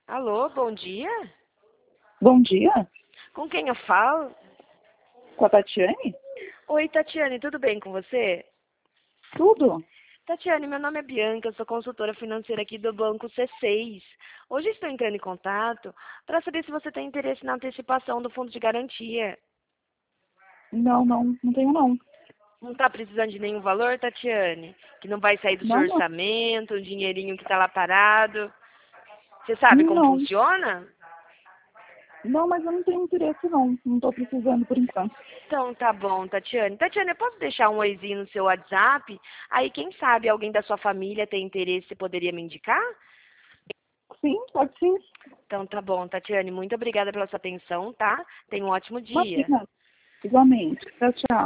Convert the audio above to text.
Alô, bom dia? Bom dia, Com quem eu falo? com a Tatiane? Oi, Tatiane, tudo bem com você? Tudo? Tatiane, meu nome é Bianca, eu sou consultora financeira aqui do Banco C6. Hoje estou entrando em contato para saber se você tem interesse na antecipação do fundo de garantia. Não tenho não. Não está precisando de nenhum valor, Tatiane? Que não vai sair do seu Não, orçamento, um dinheirinho que está lá parado. Você sabe como não, funciona? não, mas eu não tenho interesse não. Não estou precisando por enquanto. Então tá bom, Tatiane. Tatiane, eu posso deixar um oizinho no seu WhatsApp? Aí, quem sabe alguém da sua família tem interesse e poderia me indicar? Sim, pode sim. Então tá bom, Tatiane. Muito obrigada pela sua atenção, tá? Tenha um ótimo dia. Imagina, igualmente. Tchau, tchau.